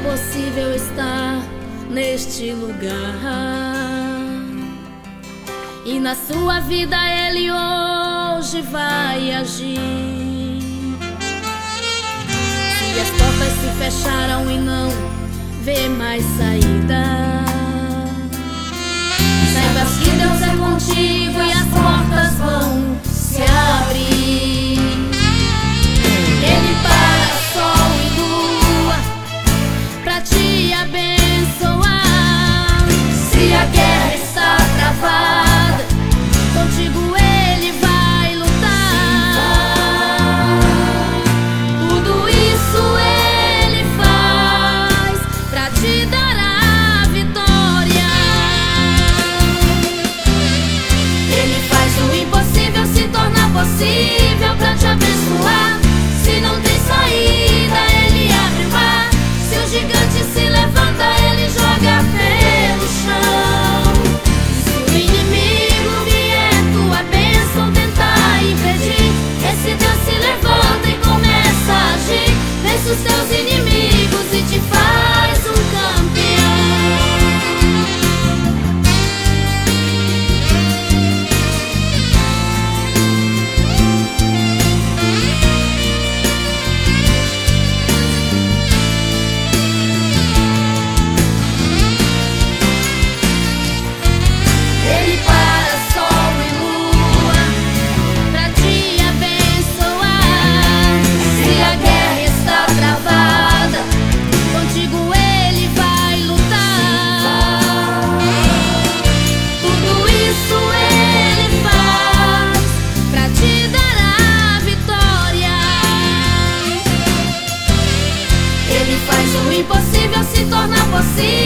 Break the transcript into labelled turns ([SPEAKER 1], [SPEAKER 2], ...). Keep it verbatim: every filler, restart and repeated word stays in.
[SPEAKER 1] impossível estar neste lugar. E na sua vida Ele hoje vai agir. Se as portas se fecharam e não vê mais saída, saiba que Deus é contigo e as portas vão se abrir. Ele para sol e lua pra te abençoar. Se a guerra está travada, contigo Ele vai lutar. Tudo isso Ele faz pra te dar a vitória. Ele faz o impossível se tornar possível pra te abençoar. Se não tem saída, Ele abre o mar. Se o gigante se levanta, Ele joga pelo chão. Se o inimigo vier tua bênção tentar impedir, esse Deus se levanta e começa a agir. Vence os teus inimigos e te faz um campeão. Ele para sol e lua pra te abençoar. Se a guerra está travada, contigo Ele vai lutar. Tudo isso Ele faz pra te dar a vitória. Ele faz o impossível se tornar possível